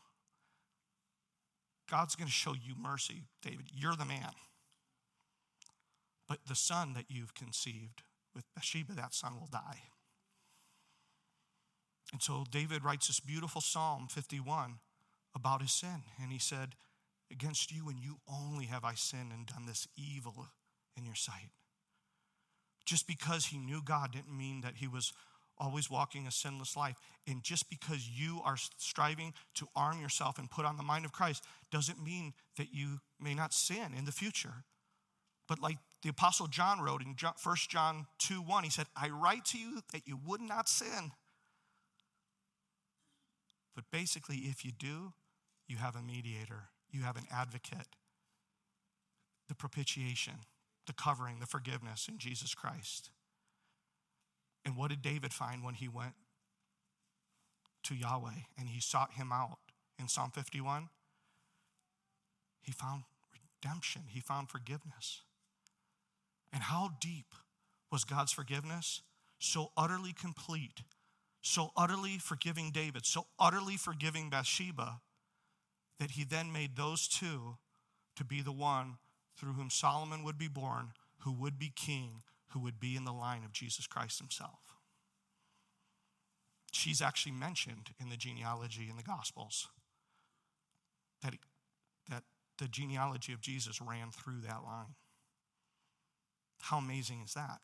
God's going to show you mercy, David. You're the man. But the son that you've conceived with Bathsheba, that son will die. And so David writes this beautiful Psalm fifty-one about his sin. And he said, against you and you only have I sinned and done this evil in your sight. Just because he knew God didn't mean that he was always walking a sinless life. And just because you are striving to arm yourself and put on the mind of Christ doesn't mean that you may not sin in the future. But like the Apostle John wrote in First John two one, he said, I write to you that you would not sin. But basically, if you do, you have a mediator. You have an advocate. The propitiation, the covering, the forgiveness in Jesus Christ. And what did David find when he went to Yahweh and he sought him out in Psalm fifty-one? He found redemption. He found forgiveness. And how deep was God's forgiveness? So utterly complete, so utterly forgiving David, so utterly forgiving Bathsheba, that he then made those two to be the one through whom Solomon would be born, who would be king, who would be in the line of Jesus Christ himself. She's actually mentioned in the genealogy in the Gospels, that, that the genealogy of Jesus ran through that line. How amazing is that?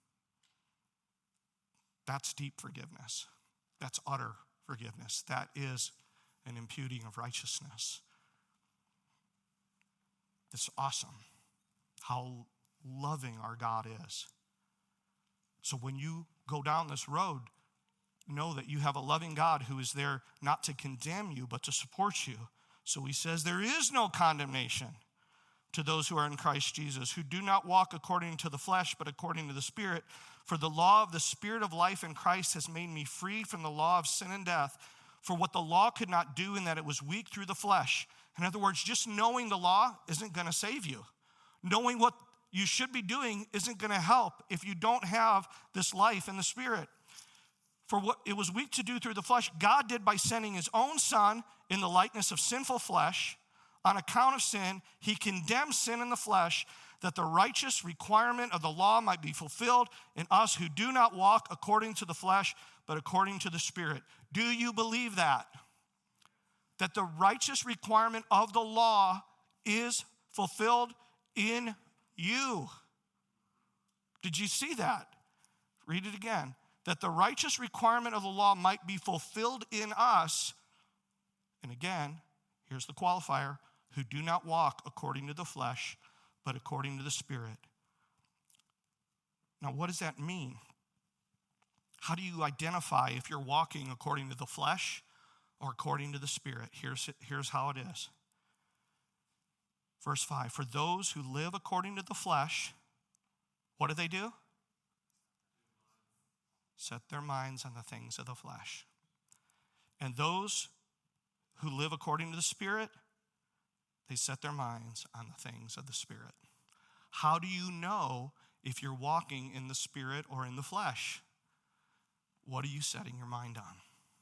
That's deep forgiveness. That's utter forgiveness. That is an imputing of righteousness. It's awesome how loving our God is. So when you go down this road, know that you have a loving God who is there not to condemn you, but to support you. So he says there is no condemnation to those who are in Christ Jesus, who do not walk according to the flesh, but according to the Spirit. For the law of the Spirit of life in Christ has made me free from the law of sin and death. For what the law could not do in that it was weak through the flesh. In other words, just knowing the law isn't going to save you. Knowing what you should be doing isn't going to help if you don't have this life in the Spirit. For what it was weak to do through the flesh, God did by sending his own Son in the likeness of sinful flesh. On account of sin, he condemned sin in the flesh, that the righteous requirement of the law might be fulfilled in us who do not walk according to the flesh, but according to the Spirit. Do you believe that? That the righteous requirement of the law is fulfilled in you. Did you see that? Read it again. That the righteous requirement of the law might be fulfilled in us. And again, here's the qualifier, who do not walk according to the flesh, but according to the Spirit. Now, what does that mean? How do you identify if you're walking according to the flesh or according to the Spirit? Here's, here's how it is. Verse five, for those who live according to the flesh, what do they do? Set their minds on the things of the flesh. And those who live according to the Spirit, they set their minds on the things of the Spirit. How do you know if you're walking in the Spirit or in the flesh? What are you setting your mind on?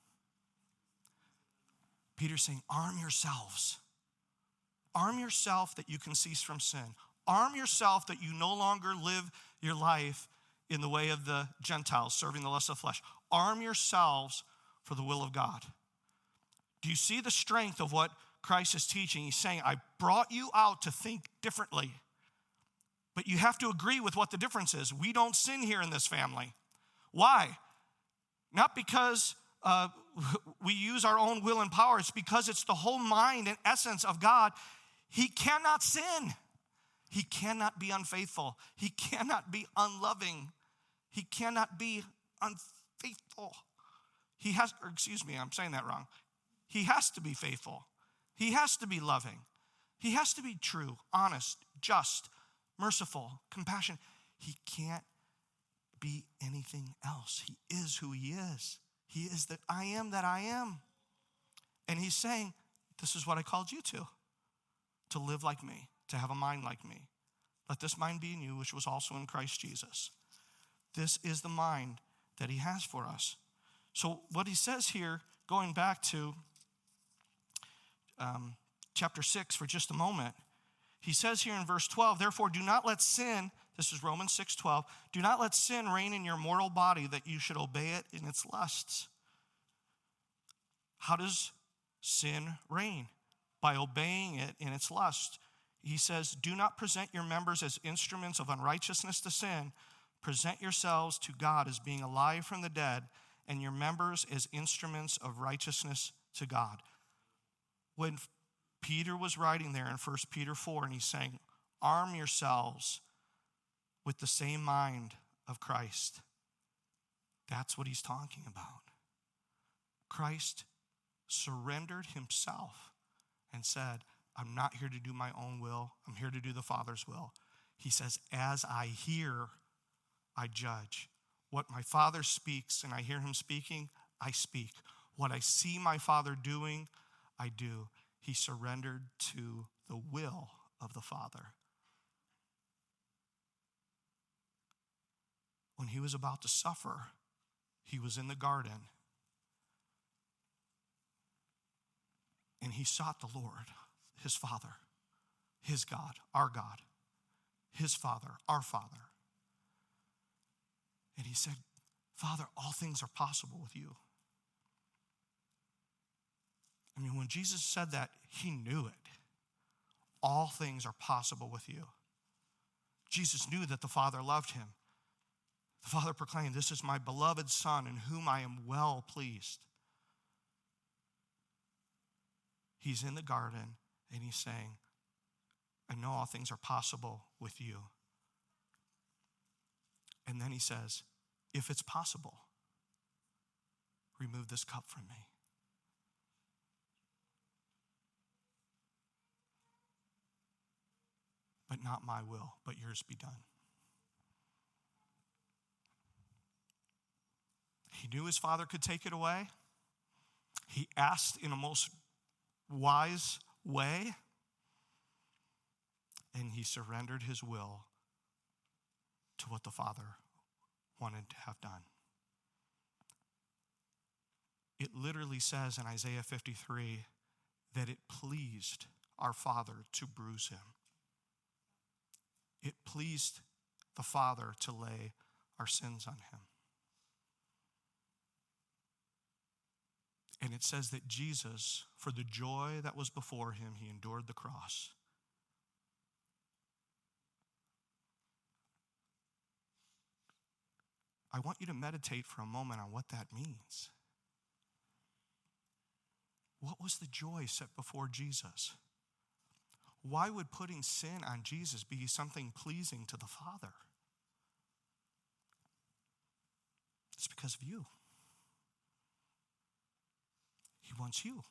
Peter's saying, arm yourselves. Arm yourself that you can cease from sin. Arm yourself that you no longer live your life in the way of the Gentiles, serving the lust of the flesh. Arm yourselves for the will of God. Do you see the strength of what Christ is teaching? He's saying, I brought you out to think differently. But you have to agree with what the difference is. We don't sin here in this family. Why? Not because uh, we use our own will and power. It's because it's the whole mind and essence of God. He cannot sin. He cannot be unfaithful. He cannot be unloving. He cannot be unfaithful. He has, or excuse me, I'm saying that wrong. He has to be faithful. He has to be loving. He has to be true, honest, just, merciful, compassionate. He can't be anything else. He is who he is. He is the I am that I am. And he's saying, this is what I called you to, to live like me, to have a mind like me. Let this mind be in you, which was also in Christ Jesus. This is the mind that he has for us. So what he says here, going back to um, chapter six for just a moment, he says here in verse twelve, therefore do not let sin, this is Romans six twelve, do not let sin reign in your mortal body that you should obey it in its lusts. How does sin reign by obeying it in its lust. He says, do not present your members as instruments of unrighteousness to sin. Present yourselves to God as being alive from the dead, and your members as instruments of righteousness to God. When Peter was writing there in First Peter four, and he's saying, arm yourselves with the same mind of Christ. That's what he's talking about. Christ surrendered himself and said, I'm not here to do my own will. I'm here to do the Father's will. He says, as I hear, I judge. What my Father speaks and I hear him speaking, I speak. What I see my Father doing, I do. He surrendered to the will of the Father. When he was about to suffer, he was in the garden. And he sought the Lord, his Father, his God, our God, his Father, our Father. And he said, Father, all things are possible with you. I mean, when Jesus said that, he knew it. All things are possible with you. Jesus knew that the Father loved him. The Father proclaimed, this is my beloved Son in whom I am well pleased. He's in the garden and he's saying, I know all things are possible with you. And then he says, if it's possible, remove this cup from me. But not my will, but yours be done. He knew his Father could take it away. He asked in a most wise way. And he surrendered his will to what the Father wanted to have done. It literally says in Isaiah fifty-three that it pleased our Father to bruise him. It pleased the Father to lay our sins on him. And it says that Jesus, for the joy that was before him, he endured the cross. I want you to meditate for a moment on what that means. What was the joy set before Jesus? Why would putting sin on Jesus be something pleasing to the Father? It's because of you. He wants you.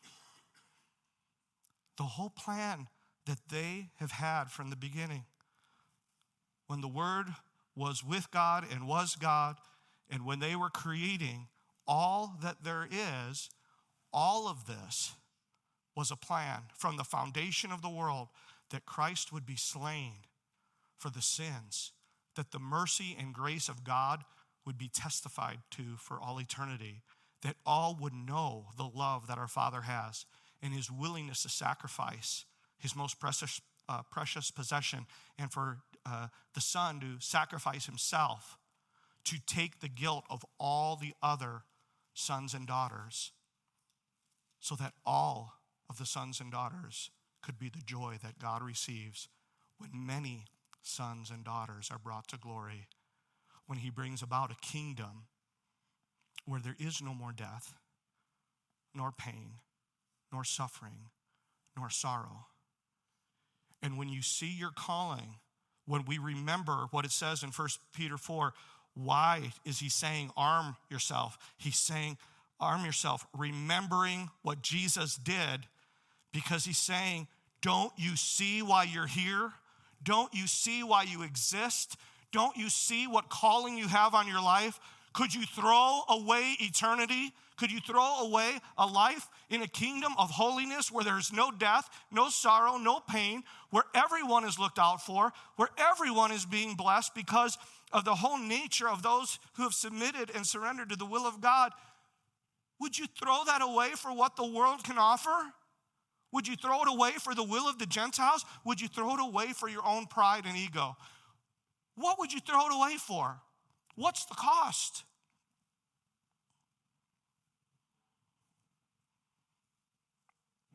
The whole plan that they have had from the beginning, when the Word was with God and was God, and when they were creating all that there is, all of this was a plan from the foundation of the world that Christ would be slain for the sins, that the mercy and grace of God would be testified to for all eternity, that all would know the love that our Father has and his willingness to sacrifice his most precious, uh, precious possession, and for uh, the Son to sacrifice himself to take the guilt of all the other sons and daughters, so that all of the sons and daughters could be the joy that God receives when many sons and daughters are brought to glory, when he brings about a kingdom where there is no more death, nor pain, nor suffering, nor sorrow. And when you see your calling, when we remember what it says in First Peter four, why is he saying arm yourself? He's saying arm yourself, remembering what Jesus did, because he's saying, don't you see why you're here? Don't you see why you exist? Don't you see what calling you have on your life? Could you throw away eternity? Could you throw away a life in a kingdom of holiness where there's no death, no sorrow, no pain, where everyone is looked out for, where everyone is being blessed because of the whole nature of those who have submitted and surrendered to the will of God? Would you throw that away for what the world can offer? Would you throw it away for the will of the Gentiles? Would you throw it away for your own pride and ego? What would you throw it away for? What's the cost?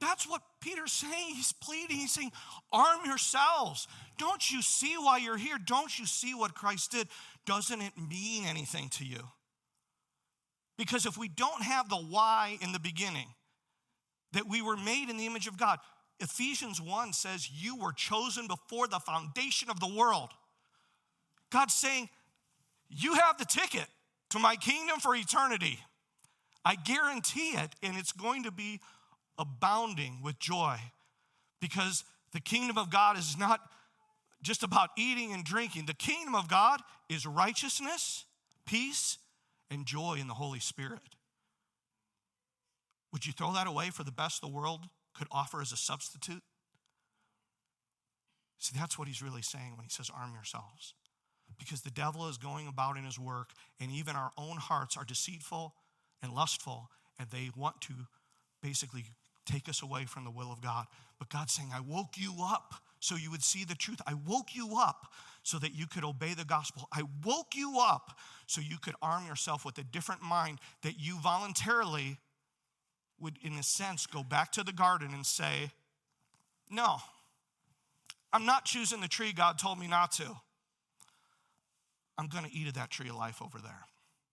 That's what Peter's saying. He's pleading. He's saying, arm yourselves. Don't you see why you're here? Don't you see what Christ did? Doesn't it mean anything to you? Because if we don't have the why in the beginning, that we were made in the image of God, Ephesians one says you were chosen before the foundation of the world. God's saying, you have the ticket to my kingdom for eternity. I guarantee it, and it's going to be abounding with joy, because the kingdom of God is not just about eating and drinking. The kingdom of God is righteousness, peace, and joy in the Holy Spirit. Would you throw that away for the best the world could offer as a substitute? See, that's what he's really saying when he says arm yourselves. Because the devil is going about in his work, and even our own hearts are deceitful and lustful, and they want to basically take us away from the will of God. But God's saying, I woke you up so you would see the truth. I woke you up so that you could obey the gospel. I woke you up so you could arm yourself with a different mind, that you voluntarily would, in a sense, go back to the garden and say, no, I'm not choosing the tree God told me not to. I'm going to eat of that tree of life over there.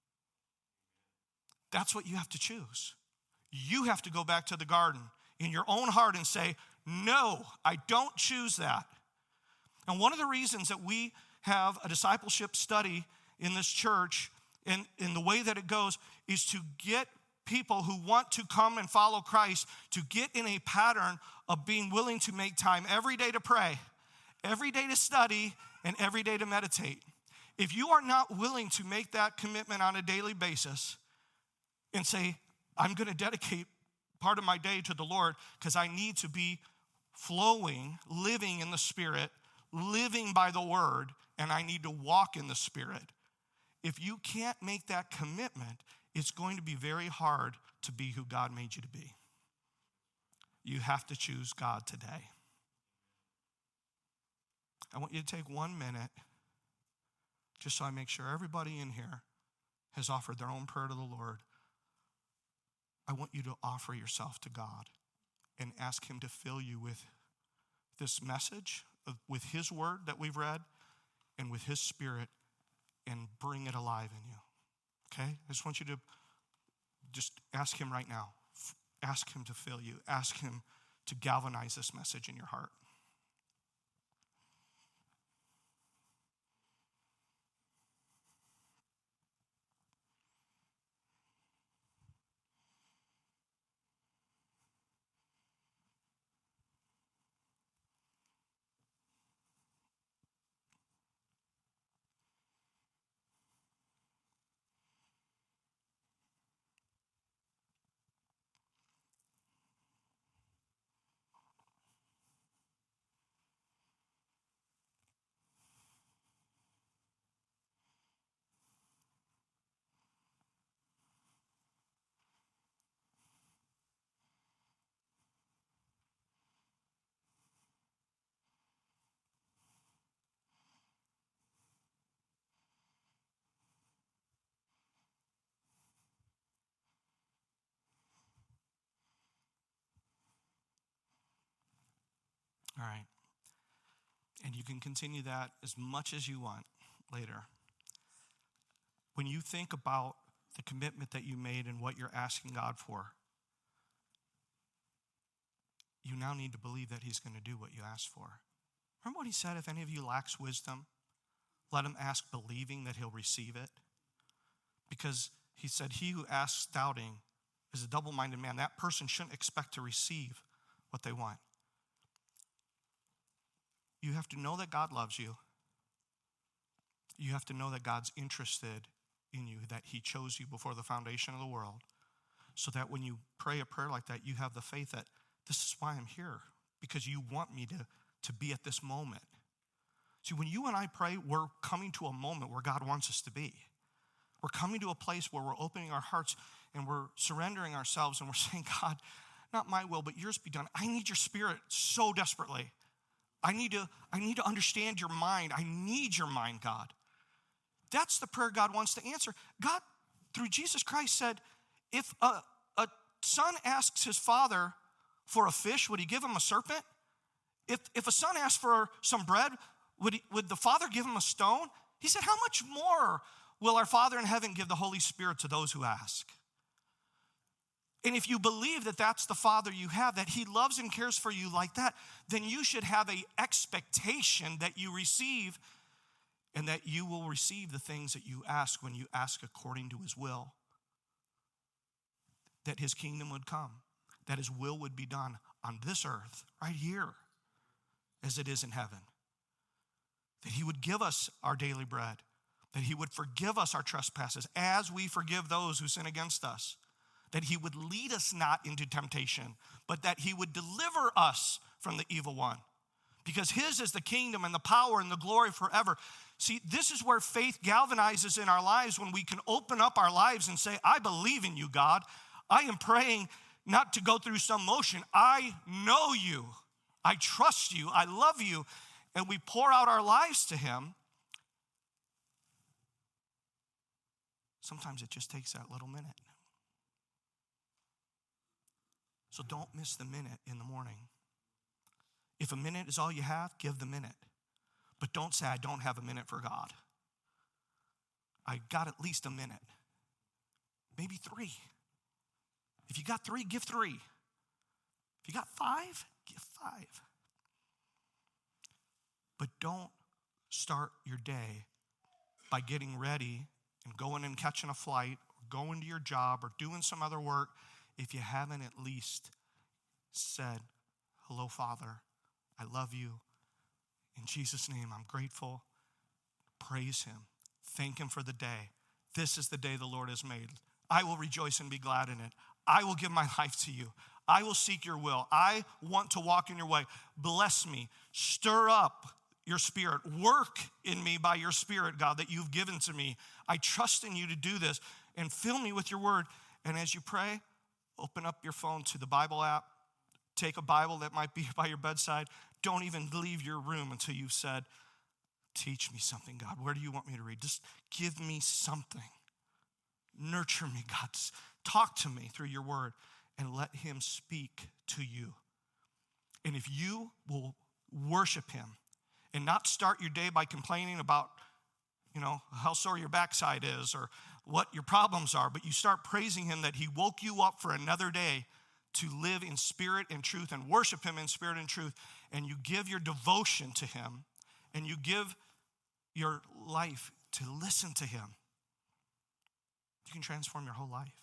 That's what you have to choose. You have to go back to the garden in your own heart and say, no, I don't choose that. And one of the reasons that we have a discipleship study in this church, and in the way that it goes, is to get people who want to come and follow Christ to get in a pattern of being willing to make time every day to pray, every day to study, and every day to meditate. If you are not willing to make that commitment on a daily basis and say, I'm going to dedicate part of my day to the Lord because I need to be flowing, living in the Spirit, living by the Word, and I need to walk in the Spirit. If you can't make that commitment, it's going to be very hard to be who God made you to be. You have to choose God today. I want you to take one minute just so I make sure everybody in here has offered their own prayer to the Lord. I want you to offer yourself to God and ask him to fill you with this message, with his word that we've read, and with his Spirit, and bring it alive in you. Okay? I just want you to just ask him right now. Ask him to fill you. Ask him to galvanize this message in your heart. All right. And you can continue that as much as you want later. When you think about the commitment that you made and what you're asking God for, you now need to believe that he's going to do what you asked for. Remember what he said, if any of you lacks wisdom, let him ask believing that he'll receive it. Because he said, he who asks doubting is a double-minded man. That person shouldn't expect to receive what they want. You have to know that God loves you. You have to know that God's interested in you, that he chose you before the foundation of the world, so that when you pray a prayer like that, you have the faith that this is why I'm here, because you want me to, to be at this moment. See, when you and I pray, we're coming to a moment where God wants us to be. We're coming to a place where we're opening our hearts and we're surrendering ourselves and we're saying, God, not my will, but yours be done. I need your Spirit so desperately. I need to, I need to understand your mind. I need your mind, God. That's the prayer God wants to answer. God, through Jesus Christ, said, if a, a son asks his father, for a fish, would he give him a serpent? If, if a son asked for some bread, would, he, would the Father give him a stone? He said, how much more will our Father in heaven give the Holy Spirit to those who ask? And if you believe that that's the Father you have, that he loves and cares for you like that, then you should have an expectation that you receive and that you will receive the things that you ask when you ask according to his will. That his kingdom would come, that his will would be done on this earth, right here, as it is in heaven. That he would give us our daily bread, that he would forgive us our trespasses as we forgive those who sin against us. That he would lead us not into temptation, but that he would deliver us from the evil one. Because his is the kingdom and the power and the glory forever. See, this is where faith galvanizes in our lives, when we can open up our lives and say, I believe in you, God. I am praying not to go through some motion. I know you. I trust you. I love you. And we pour out our lives to him. Sometimes it just takes that little minute. So don't miss the minute in the morning. If a minute is all you have, give the minute. But don't say, I don't have a minute for God. I got at least a minute. Maybe three. If you got three, give three. If you got five, give five. But don't start your day by getting ready and going and catching a flight, or going to your job, or doing some other work, if you haven't at least said, hello, Father, I love you. In Jesus' name, I'm grateful. Praise him. Thank him for the day. This is the day the Lord has made. I will rejoice and be glad in it. I will give my life to you. I will seek your will. I want to walk in your way. Bless me. Stir up your spirit. Work in me by your spirit, God, that you've given to me. I trust in you to do this, and fill me with your word. And as you pray, open up your phone to the Bible app. Take a Bible that might be by your bedside. Don't even leave your room until you've said, teach me something, God. Where do you want me to read? Just give me something. Nurture me, God. Talk to me through your word, and let him speak to you. And if you will worship him and not start your day by complaining about, you know, how sore your backside is or what your problems are, but you start praising him that he woke you up for another day to live in spirit and truth and worship him in spirit and truth, and you give your devotion to him and you give your life to listen to him, you can transform your whole life.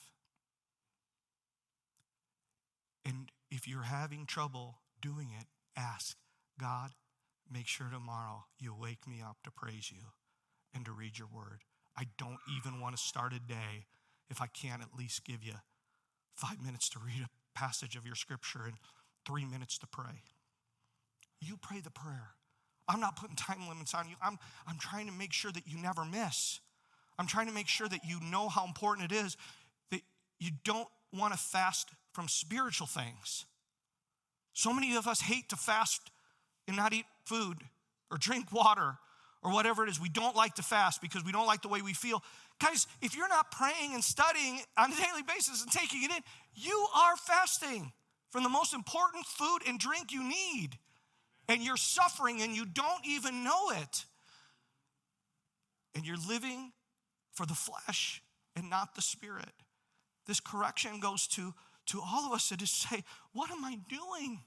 And if you're having trouble doing it, ask God, make sure tomorrow you wake me up to praise you and to read your word. I don't even want to start a day if I can't at least give you five minutes to read a passage of your scripture and three minutes to pray. You pray the prayer. I'm not putting time limits on you. I'm, I'm trying to make sure that you never miss. I'm trying to make sure that you know how important it is, that you don't want to fast from spiritual things. So many of us hate to fast and not eat food or drink water or whatever it is. We don't like to fast because we don't like the way we feel. Guys, if you're not praying and studying on a daily basis and taking it in, you are fasting from the most important food and drink you need. And you're suffering and you don't even know it. And you're living for the flesh and not the spirit. This correction goes to, to all of us to just say, what am I doing?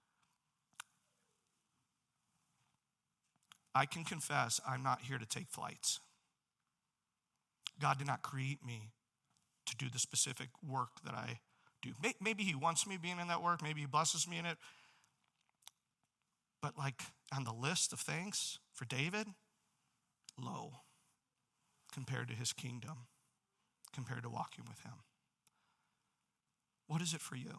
I can confess I'm not here to take flights. God did not create me to do the specific work that I do. Maybe he wants me being in that work. Maybe he blesses me in it. But like on the list of things for David, low compared to his kingdom, compared to walking with him. What is it for you?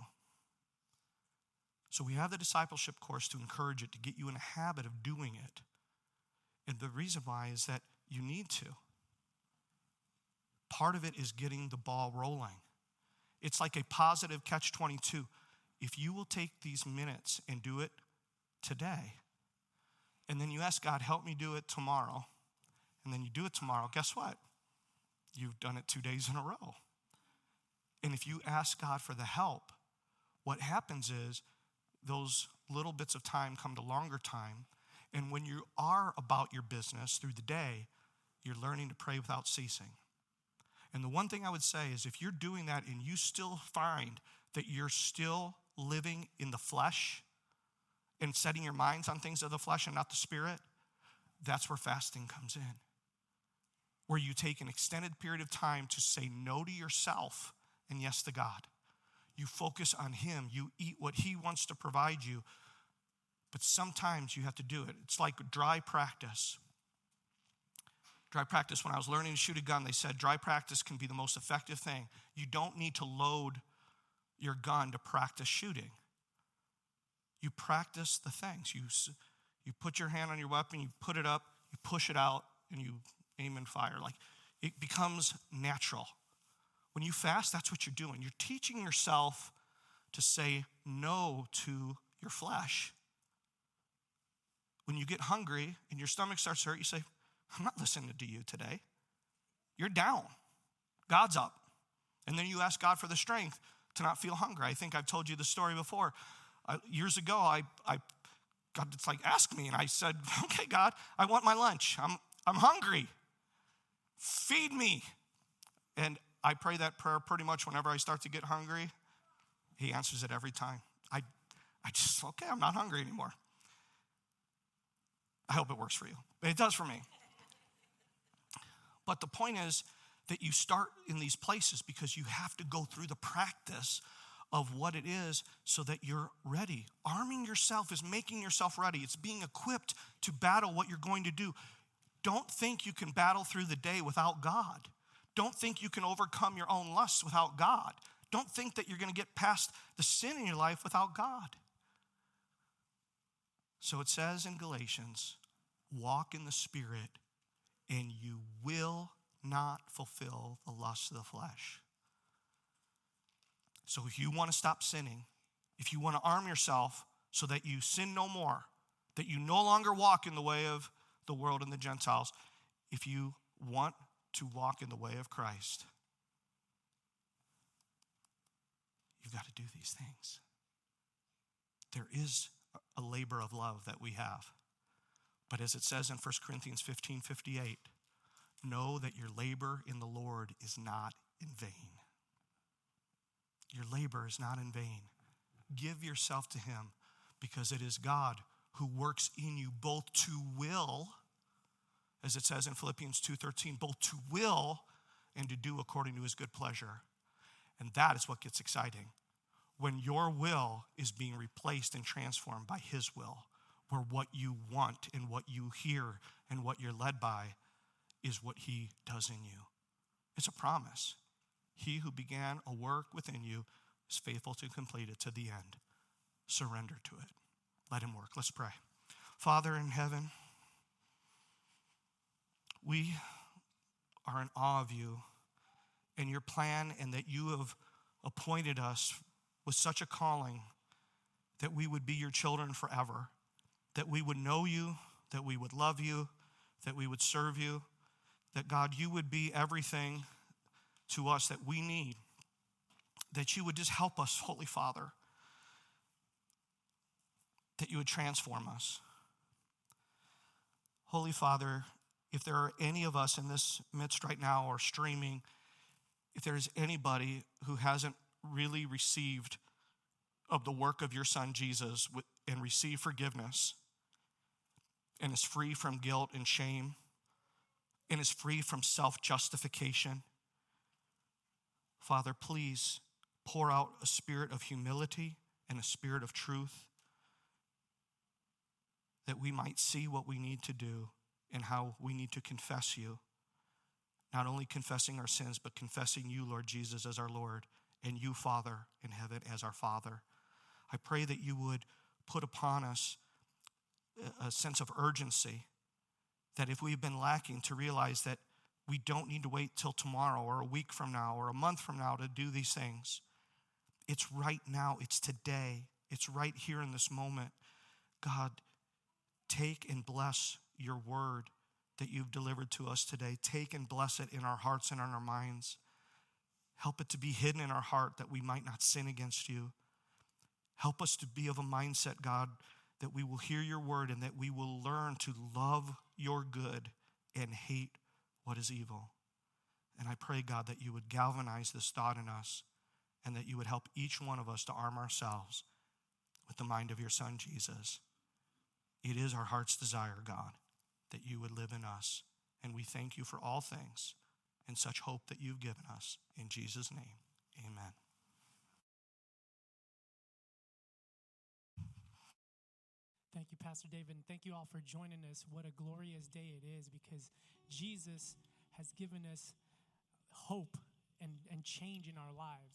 So we have the discipleship course to encourage it, to get you in a habit of doing it. And the reason why is that you need to. Part of it is getting the ball rolling. It's like a positive catch twenty-two. If you will take these minutes and do it today, and then you ask God, help me do it tomorrow, and then you do it tomorrow, guess what? You've done it two days in a row. And if you ask God for the help, what happens is those little bits of time come to longer time. And when you are about your business through the day, you're learning to pray without ceasing. And the one thing I would say is if you're doing that and you still find that you're still living in the flesh and setting your minds on things of the flesh and not the spirit, that's where fasting comes in. Where you take an extended period of time to say no to yourself and yes to God. You focus on him. You eat what he wants to provide you. But sometimes you have to do it. It's like dry practice. Dry practice, when I was learning to shoot a gun, they said dry practice can be the most effective thing. You don't need to load your gun to practice shooting. You practice the things. You, you put your hand on your weapon, you put it up, you push it out, and you aim and fire. Like, it becomes natural. When you fast, that's what you're doing. You're teaching yourself to say no to your flesh. When you get hungry and your stomach starts to hurt, you say, I'm not listening to you today. You're down. God's up. And then you ask God for the strength to not feel hungry. I think I've told you the story before. Uh, years ago, I, I, God, it's like, ask me. And I said, okay, God, I want my lunch. I'm, I'm hungry. Feed me. And I pray that prayer pretty much whenever I start to get hungry. He answers it every time. I, I just, okay, I'm not hungry anymore. I hope it works for you. But it does for me. But the point is that you start in these places because you have to go through the practice of what it is so that you're ready. Arming yourself is making yourself ready. It's being equipped to battle what you're going to do. Don't think you can battle through the day without God. Don't think you can overcome your own lusts without God. Don't think that you're going to get past the sin in your life without God. So it says in Galatians, walk in the Spirit, and you will not fulfill the lusts of the flesh. So if you want to stop sinning, if you want to arm yourself so that you sin no more, that you no longer walk in the way of the world and the Gentiles, if you want to walk in the way of Christ, you've got to do these things. There is a labor of love that we have. But as it says in First Corinthians fifteen fifty-eight, know that your labor in the Lord is not in vain. Your labor is not in vain. Give yourself to him because it is God who works in you both to will, as it says in Philippians two thirteen, both to will and to do according to his good pleasure. And that is what gets exciting. When your will is being replaced and transformed by his will, where what you want and what you hear and what you're led by is what he does in you. It's a promise. He who began a work within you is faithful to complete it to the end. Surrender to it. Let him work. Let's pray. Father in heaven, we are in awe of you and your plan, and that you have appointed us with such a calling that we would be your children forever, that we would know you, that we would love you, that we would serve you, that God, you would be everything to us that we need, that you would just help us, Holy Father, that you would transform us. Holy Father, if there are any of us in this midst right now or streaming, if there is anybody who hasn't really received of the work of your Son Jesus and received forgiveness and is free from guilt and shame and is free from self-justification, Father, please pour out a spirit of humility and a spirit of truth that we might see what we need to do and how we need to confess you. Not only confessing our sins, but confessing you, Lord Jesus, as our Lord, and you, Father, in heaven as our Father. I pray that you would put upon us a sense of urgency, that if we've been lacking, to realize that we don't need to wait till tomorrow or a week from now or a month from now to do these things. It's right now. It's today. It's right here in this moment. God, take and bless your word that you've delivered to us today. Take and bless it in our hearts and in our minds. Help it to be hidden in our heart that we might not sin against you. Help us to be of a mindset, God, that we will hear your word and that we will learn to love your good and hate what is evil. And I pray, God, that you would galvanize this thought in us and that you would help each one of us to arm ourselves with the mind of your Son, Jesus. It is our heart's desire, God, that you would live in us. And we thank you for all things and such hope that you've given us. In Jesus' name, amen. Thank you, Pastor David, and thank you all for joining us. What a glorious day it is, because Jesus has given us hope and, and change in our lives.